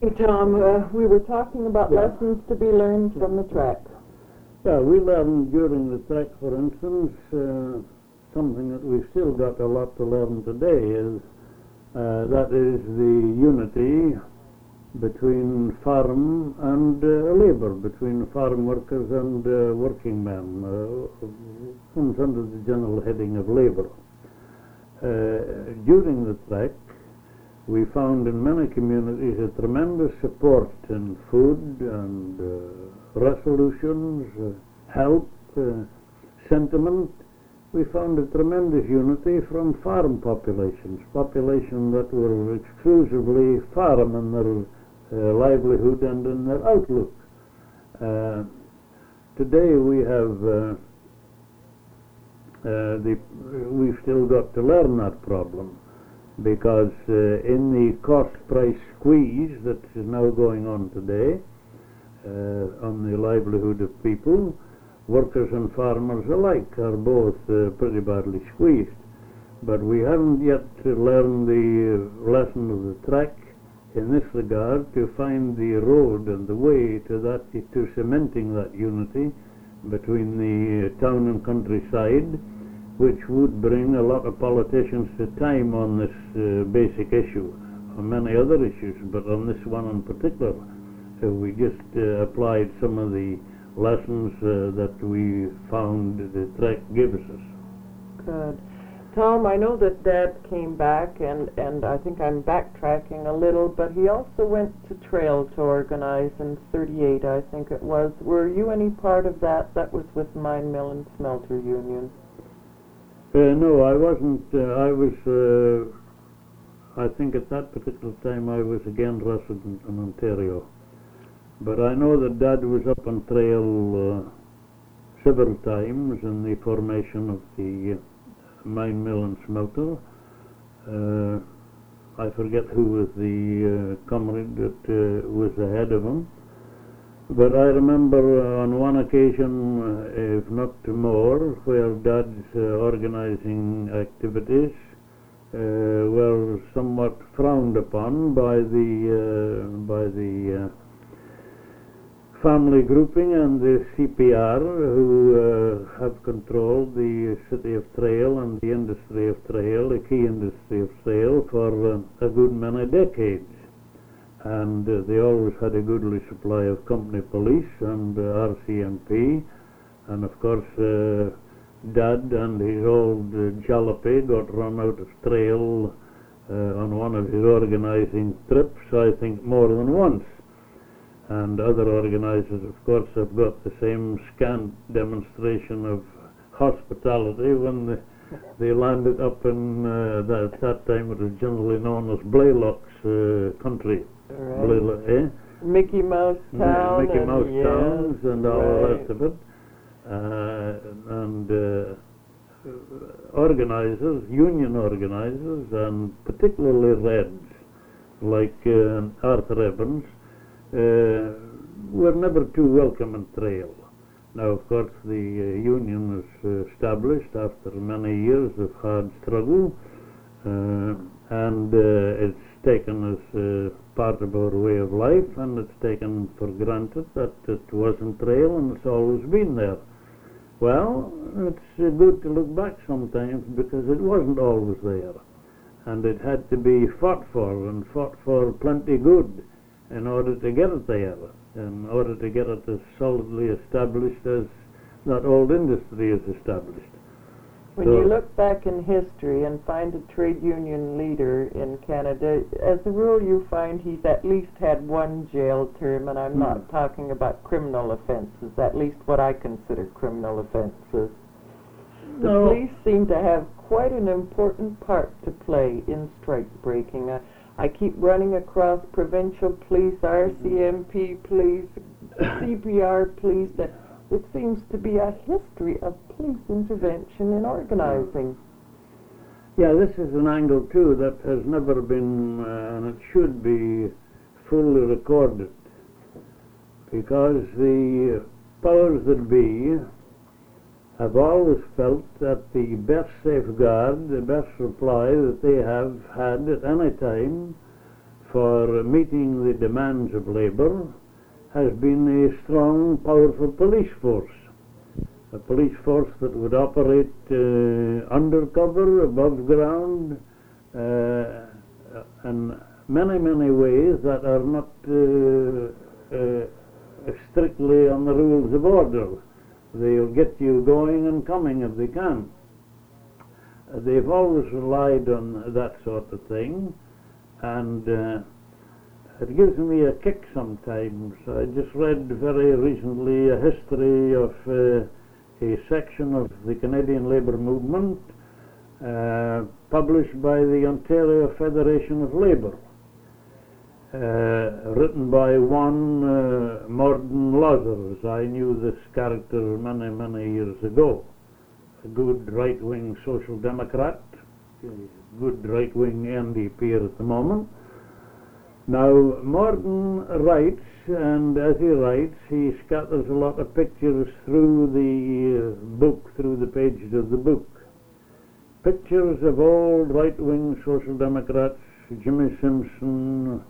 Hey, Tom, we were talking about lessons to be learned from the track. Yeah, we learned during the trek, for instance, something that we've still got a lot to learn today is that is the unity between farm and labour, between farm workers and working men, comes under the general heading of labour. During the trek, we found in many communities a tremendous support in food and resolutions, help, sentiment. We found a tremendous unity from farm populations that were exclusively farm in their livelihood and in their outlook. Today we have we've still got to learn that problem, because in the cost-price squeeze that is now going on today on the livelihood of people, workers and farmers alike are both pretty badly squeezed. But we haven't yet learned the lesson of the trek in this regard, to find the road and the way to that, to cementing that unity between the town and countryside, which would bring a lot of politicians to time on this basic issue, on many other issues, but on this one in particular. We just applied some of the lessons that we found the trek gives us. Good. Tom, I know that Dad came back, and I think I'm backtracking a little, but he also went to Trail to organize in '38, I think it was. Were you any part of that? That was with Mine Mill and Smelter Union. No, I wasn't. I think at that particular time I was again resident in Ontario. But I know that Dad was up on Trail several times in the formation of the Mine Mill and Smelter. I forget who was the comrade that was ahead of him. But I remember on one occasion, if not more, where Dad's organizing activities were somewhat frowned upon by the family grouping and the CPR, who have controlled the city of Trail and the industry of Trail, the key industry of Trail, for a good many decades. And they always had a goodly supply of company police and RCMP, and of course Dad and his old jalopy got run out of Trail on one of his organizing trips, I think more than once. And other organizers, of course, have got the same scant demonstration of hospitality when they landed up in at that time it was generally known as Blaylock's country. Right. Mickey Mouse Town. Mickey Mouse Towns and all the rest of it. And organizers, union organizers, and particularly Reds, like Arthur Evans, were never too welcome in Trail. Now, of course, the union was established after many years of hard struggle, and it's taken as part of our way of life, and it's taken for granted that it wasn't Trail and it's always been there. Well, it's good to look back sometimes, because it wasn't always there, and it had to be fought for, and fought for plenty good in order to get it there, in order to get it as solidly established as that old industry is established. When you look back in history and find a trade union leader in Canada, as a rule you find he's at least had one jail term, and I'm not talking about criminal offenses, at least what I consider criminal offenses. The police seem to have quite an important part to play in strike breaking. I keep running across provincial police, RCMP police, CPR police, that it seems to be a history of police intervention in organizing. Yeah, this is an angle too that has never been, and it should be, fully recorded, because the powers that be have always felt that the best safeguard, the best reply that they have had at any time for meeting the demands of labour has been a strong, powerful police force. A police force that would operate undercover, above ground, and many ways that are not strictly on the rules of order. They'll get you going and coming if they can. They've always relied on that sort of thing, and it gives me a kick sometimes. I just read very recently a history of a section of the Canadian Labour Movement published by the Ontario Federation of Labour, written by one Morden Lazarus. I knew this character many years ago. A good right-wing social democrat, good right-wing NDP at the moment. Now, Morden writes, and as he writes, he scatters a lot of pictures through the book, through the pages of the book. Pictures of old right-wing social democrats, Jimmy Simpson,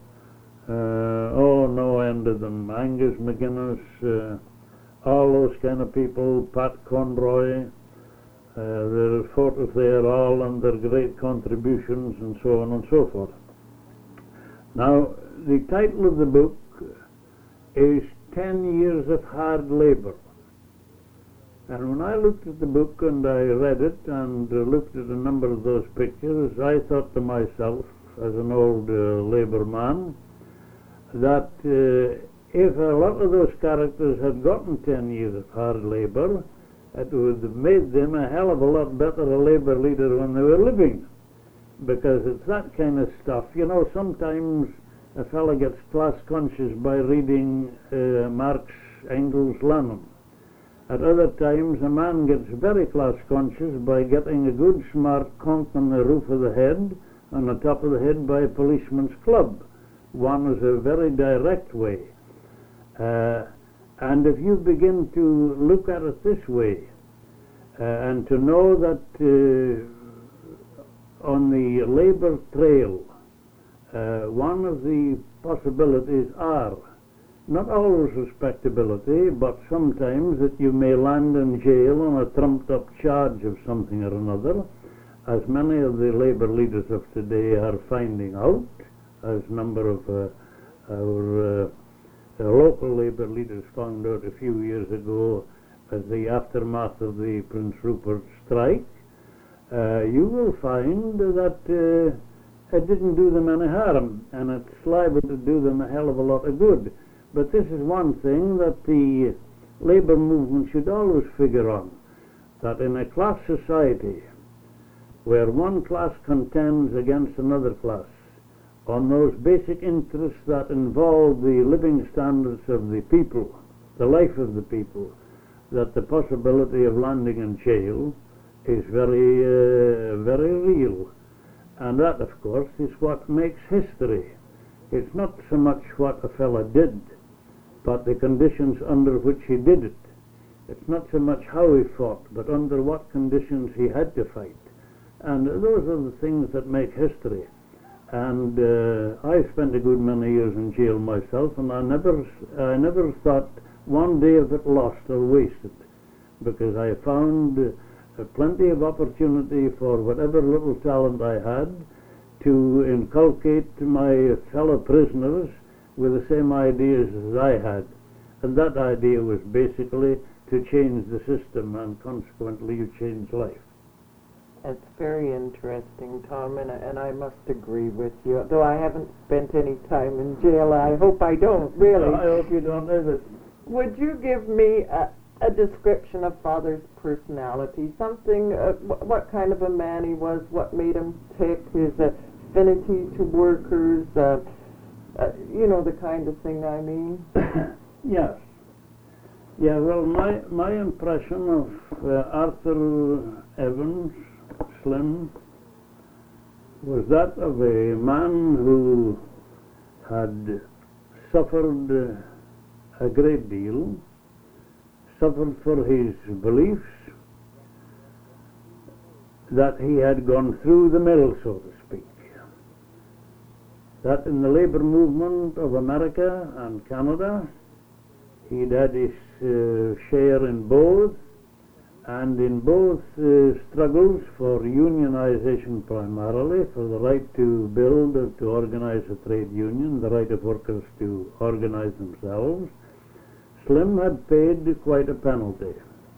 no end of them, Angus McGuinness, all those kind of people, Pat Conroy. There are photos there, all and their great contributions and so on and so forth. Now, the title of the book is 10 Years of Hard Labour. And when I looked at the book and I read it and looked at a number of those pictures, I thought to myself, as an old labour man, that if a lot of those characters had gotten 10 years of hard labour, it would have made them a hell of a lot better a labour leader when they were living. Because it's that kind of stuff. You know, sometimes a fellow gets class conscious by reading Marx, Engels, Lenin. At other times, a man gets very class conscious by getting a good smart conk on the roof of the head, on the top of the head by a policeman's club. One is a very direct way. And if you begin to look at it this way, and to know that on the labour trail, one of the possibilities are not always respectability, but sometimes that you may land in jail on a trumped-up charge of something or another, as many of the labour leaders of today are finding out, as a number of our local labour leaders found out a few years ago as the aftermath of the Prince Rupert strike. You will find that it didn't do them any harm, and it's liable to do them a hell of a lot of good. But this is one thing that the labour movement should always figure on, that in a class society where one class contends against another class on those basic interests that involve the living standards of the people, the life of the people, that the possibility of landing in jail is very real. And that, of course, is what makes history. It's not so much what a fella did, but the conditions under which he did it. It's not so much how he fought, but under what conditions he had to fight. And those are the things that make history. And I spent a good many years in jail myself, and I never thought one day of it lost or wasted, because I found plenty of opportunity for whatever little talent I had to inculcate my fellow prisoners with the same ideas as I had. And that idea was basically to change the system, and consequently you change life. That's very interesting, Tom, and I must agree with you. Though I haven't spent any time in jail, I hope I don't, really. I hope you don't either. Would you give me a description of Father's personality? Something, what kind of a man he was, what made him tick, his affinity to workers, you know, the kind of thing I mean? Yes. Yeah, well, my impression of Arthur Evans, Slim, was that of a man who had suffered a great deal, suffered for his beliefs, that he had gone through the mill, so to speak. that in the labor movement of America and Canada, he'd had his share in both, and in both struggles for unionization primarily, for the right to build or to organize a trade union, the right of workers to organize themselves, Slim had paid quite a penalty.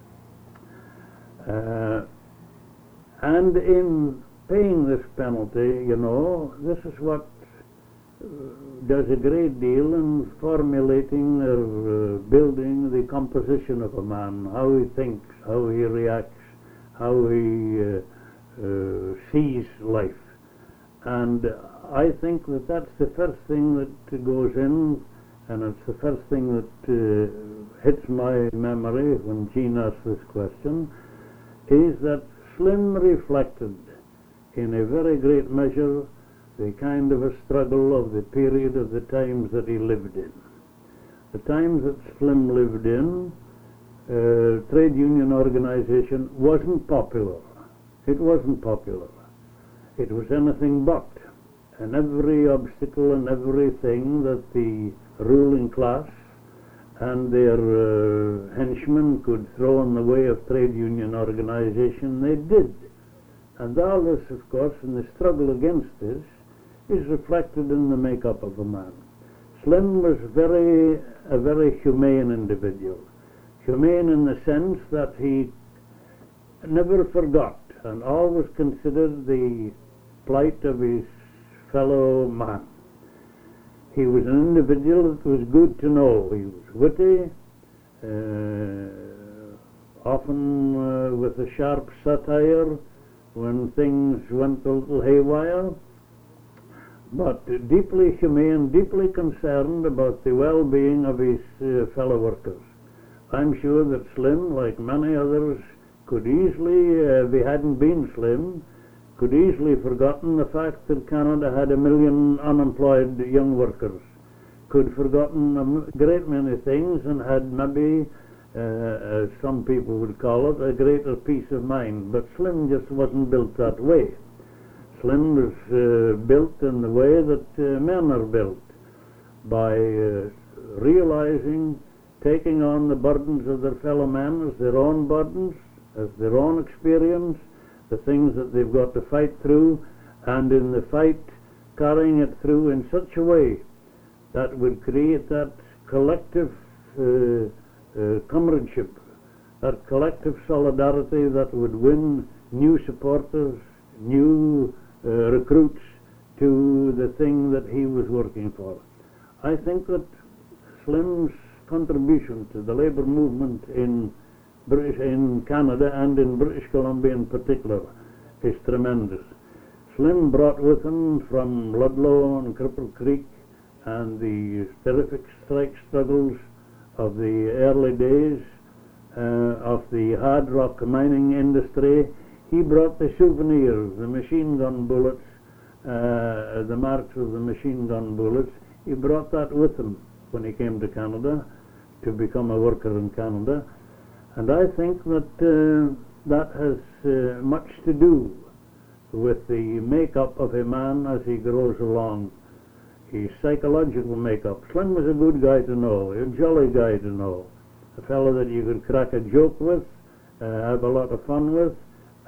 And in paying this penalty, you know, this is what does a great deal in formulating or building the composition of a man, how he thinks, how he reacts, how he sees life. And I think that that's the first thing that goes in, and it's the first thing that hits my memory when Jean asked this question, is that Slim reflected in a very great measure the kind of a struggle of the period of the times that he lived in. The times that Slim lived in, trade union organization wasn't popular. It wasn't popular. It was anything but. And every obstacle and everything that the ruling class and their henchmen could throw in the way of trade union organization, they did. And all this, of course, in the struggle against this, is reflected in the makeup of a man. Slim was a very humane individual. Humane in the sense that he never forgot and always considered the plight of his fellow man. He was an individual that was good to know. He was witty, often with a sharp satire when things went a little haywire, but deeply humane, deeply concerned about the well-being of his fellow workers. I'm sure that Slim, like many others, could easily, if he hadn't been Slim, could easily forgotten the fact that Canada had 1 million unemployed young workers, could forgotten a great many things, and had maybe, as some people would call it, a greater peace of mind. But Slim just wasn't built that way. Slim was built in the way that men are built, by realizing, taking on the burdens of their fellow men as their own burdens, as their own experience, the things that they've got to fight through, and in the fight carrying it through in such a way that would create that collective comradeship, that collective solidarity that would win new supporters, new recruits to the thing that he was working for. I think that Slim's contribution to the labour movement in Canada and in British Columbia in particular is tremendous. Slim brought with him from Ludlow and Cripple Creek and the terrific strike struggles of the early days of the hard rock mining industry. He brought the souvenirs, the machine gun bullets, the marks of the machine gun bullets. He brought that with him when he came to Canada to become a worker in Canada. And I think that that has much to do with the makeup of a man as he grows along, his psychological makeup. Slim was a good guy to know, a jolly guy to know, a fellow that you could crack a joke with, have a lot of fun with,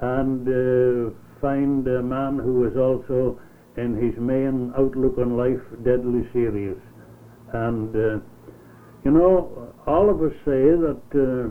and find a man who was also, in his main outlook on life, deadly serious. And, you know, all of us say that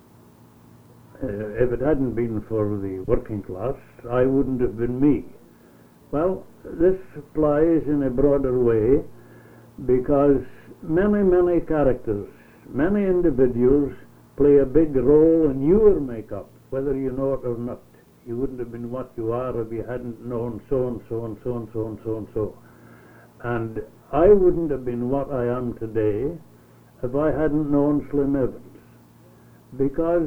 if it hadn't been for the working class, I wouldn't have been me. Well, this applies in a broader way, because many characters, many individuals play a big role in your makeup, whether you know it or not. You wouldn't have been what you are if you hadn't known so and so and so and so and so and so. And I wouldn't have been what I am today if I hadn't known Slim Evans, because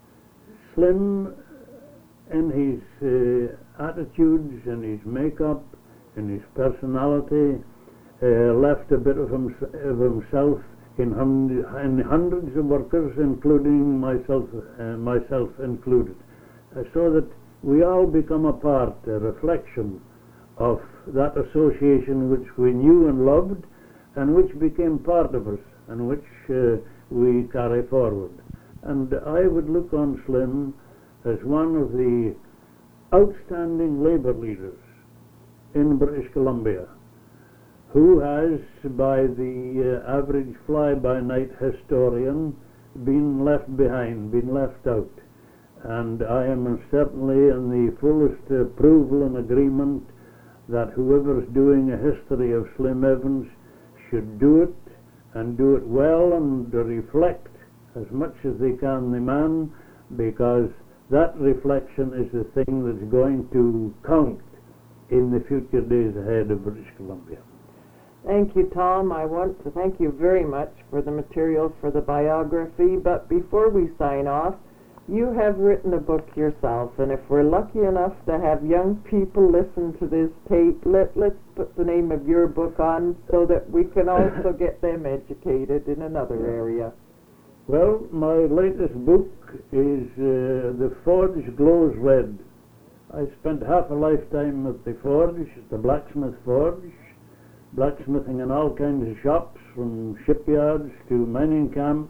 Slim, in his attitudes, in his makeup, in his personality, left a bit of himself in hundreds of workers, including myself included, so that we all become a part, a reflection of that association which we knew and loved and which became part of us and which we carry forward. And I would look on Slim as one of the outstanding labour leaders in British Columbia, who has, by the average fly-by-night historian, been left behind, been left out. And I am certainly in the fullest approval and agreement that whoever's doing a history of Slim Evans should do it, and do it well, and reflect as much as they can the man, because that reflection is the thing that's going to count in the future days ahead of British Columbia. Thank you, Tom. I want to thank you very much for the materials for the biography, but before we sign off, you have written a book yourself, and if we're lucky enough to have young people listen to this tape, let's put the name of your book on so that we can also get them educated in another area. Well, my latest book is The Forge Glows Red. I spent half a lifetime at the forge, the blacksmith forge, blacksmithing in all kinds of shops, from shipyards to mining camps,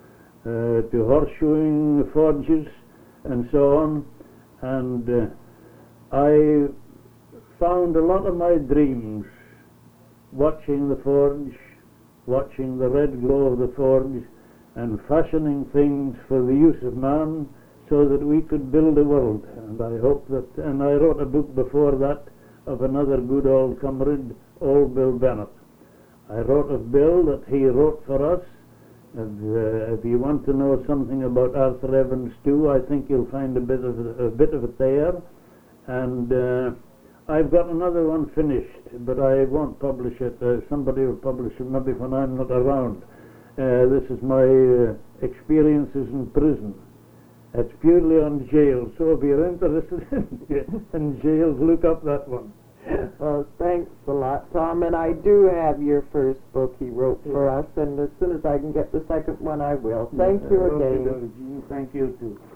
to horseshoeing forges and so on. And I found a lot of my dreams watching the forge, watching the red glow of the forge, and fashioning things for the use of man so that we could build a world. And I hope that, and I wrote a book before that of another good old comrade, old Bill Bennett. I wrote of Bill that he wrote for us. And if you want to know something about Arthur Evans too, I think you'll find a bit of it there. And I've got another one finished, but I won't publish it. Somebody will publish it maybe when I'm not around. This is my experiences in prison. It's purely on jail, so if you're interested in jails, look up that one. Well, thanks a lot, Tom, and I do have your first book he wrote for us, and as soon as I can get the second one, I will. Thank you again. Thank you too.